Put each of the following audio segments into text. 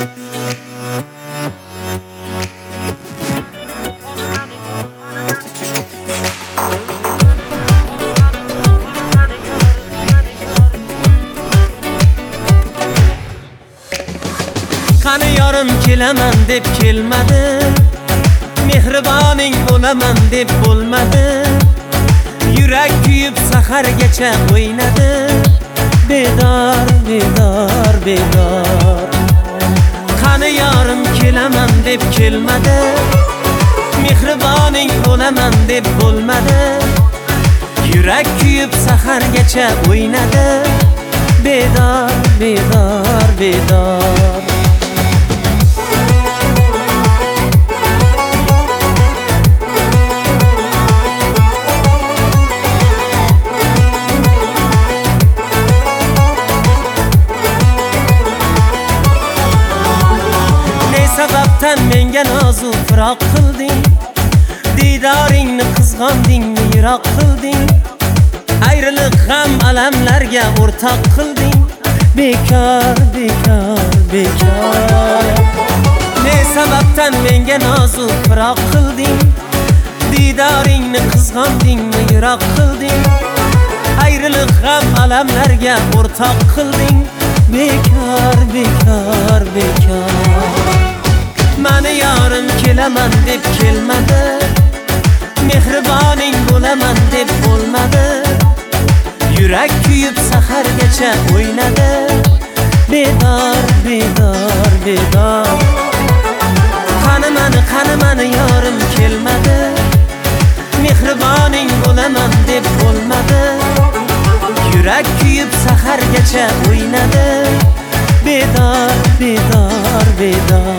Qani yorim kelaman deb kelmadi, mehriboning bo'laman deb bo'lmadi. Yurak kuyib sahargacha o'ynadi, bedor, bedor, bedor. Qani yorim kelaman deb kelmadi, mehriboning bo'laman deb bo'lmadi. Yurak kuyib sahargacha o'ynadi, bedor, bedor, bedor. Sababdan menga nozu firoq qilding, didoringni qizg'ondingmi yiroq qilding. Ayriliq g'am alamlarga o'rtoq qilding, bekor, bekor, bekor. Ne sababdan menga nozu firoq qilding, didoringni qizg'ondingmi yiroq qilding. Ayriliq g'am alamlarga o'rtoq qilding, bekor, bekor, bekor. Mani yorim kelaman deb kelmadi, mehriboning bo'laman deb bo'lmadi. Yurak kuyib sahargacha o'ynadi, bedor, bedor, bedor. Qani mani yorim kelmadi, mehriboning bo'laman deb bo'lmadi. Yurak kuyib sahargacha o'ynadi, bedor, bedor, bedor.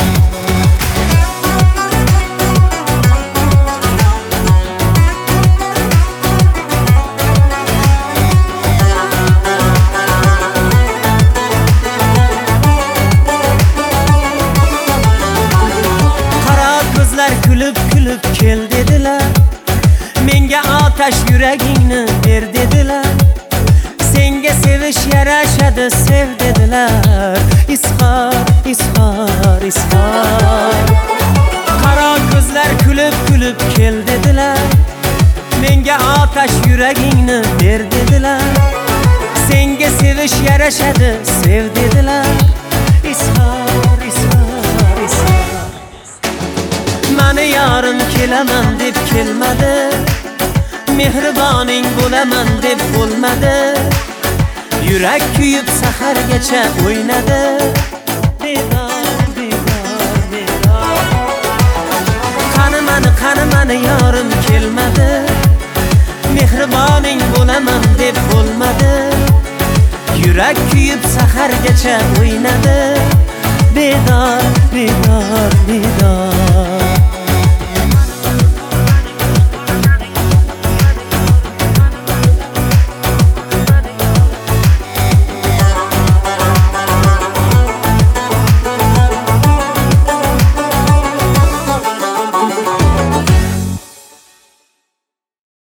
Kulib kulib kel dedilar, menga otash yuragingni ber dedilar. Senga sevish yarashadi sev dedilar, izhor, izhor, izhor. Qaro ko'zlar kulib kulib kel dedilar, menga otash yuragingni ber dedilar. Senga sevish yarashadi sev dedilar, izhor, izhor, izhor. Mani yorim kelaman deb kelmadi, mehriboning bo'laman deb bo'lmadi. Yurak kuyib sahargacha o'ynadi, bedor, bedor, bedor. Qani mani yorim kelmadi, mehriboning bo'laman deb bo'lmadi. Yurak kuyib sahargacha o'ynadi, bedor, bedor,